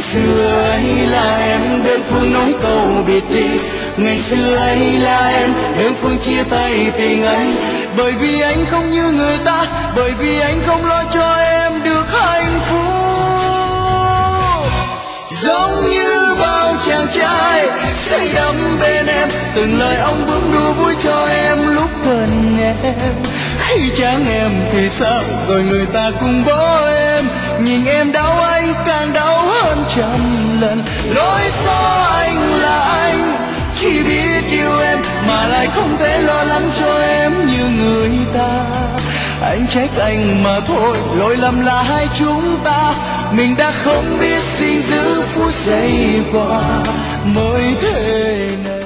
xưa ấy là em đơn phương nói câu biệt ly, ngày xưa ấy là em đơn phương chia tay tình anh. Bởi vì anh không như người ta, bởi vì anh không lo cho em được hạnh phúc. Giống như bao chàng trai say đắm bên em, từng lời ông bướm đùa vui cho em lúc cần em. Hay chán em thì sao, rồi người ta cùng bỏ em. Nhìn em đau anh càng đau hơn trăm lần. Nỗi số anh là anh, chỉ biết yêu em mà lại không thể lo lắng cho em như người ta. Anh trách anh mà thôi, lỗi lầm là hai chúng ta. Mình đã không biết gìn giữ phút giây qua mới thế này.